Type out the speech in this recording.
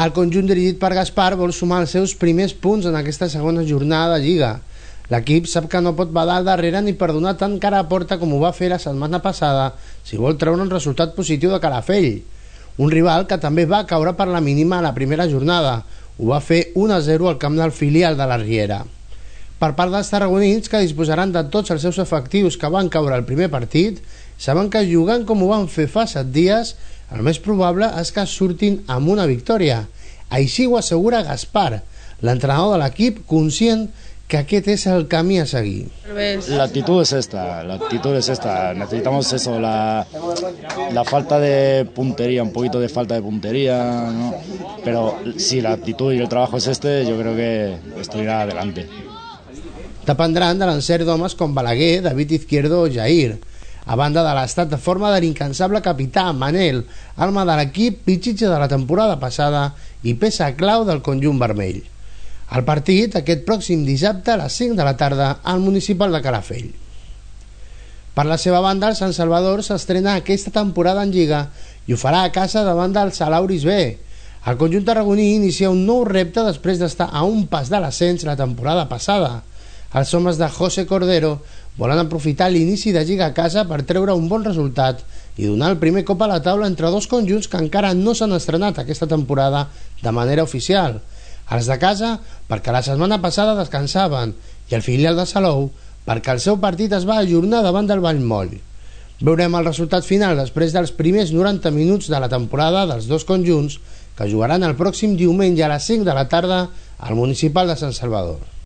El conjunt dirigit per Gaspar vol sumar els seus primers punts en aquesta segona jornada de Lliga. L'equip sap que no pot badar al darrere ni perdonar tant cara a porta com ho va fer la setmana passada si vol treure un resultat positiu de Calafell, un rival que també va caure per la mínima a la primera jornada. Ho va fer 1-0 al camp del filial de la Riera. Per part dels tarragonins, que disposaran de tots els seus efectius que van caure al primer partit, saben que jugant com ho van fer fa 7 dies, el més probable és que surtin amb una victòria. Així ho assegura Gaspar, l'entrenador de l'equip, conscient que aquest es el camino a seguir. La actitud es esta, necesitamos eso, la falta de puntería, un poquito de falta de puntería, ¿no? Pero si la actitud y el trabajo es este, yo creo que esto irá adelante. Dependran de l'encert d'homes com Balaguer, David Izquierdo o Jair, a banda de l'estat de forma de l'incansable capità Manel, alma de l'equip, pitxitxa de la temporada passada i peça clau del conjunt vermell. El partit, aquest pròxim dissabte a les 5 de la tarda al municipal de Calafell. Per la seva banda, el Sant Salvador s'estrena aquesta temporada en Lliga i ho farà a casa davant del Salauris B. El conjunt tarragoní inicia un nou repte després d'estar a un pas de l'ascens la temporada passada. Els homes de José Cordero volen aprofitar l'inici de Lliga a casa per treure un bon resultat i donar el primer cop a la taula entre dos conjunts que encara no s'han estrenat aquesta temporada de manera oficial. Els de casa perquè la setmana passada descansaven i el filial de Salou perquè el seu partit es va ajornar davant del Vallmoll. Veurem el resultat final després dels primers 90 minuts de la temporada dels dos conjunts que jugaran el pròxim diumenge a les 5 de la tarda al municipal de Sant Salvador.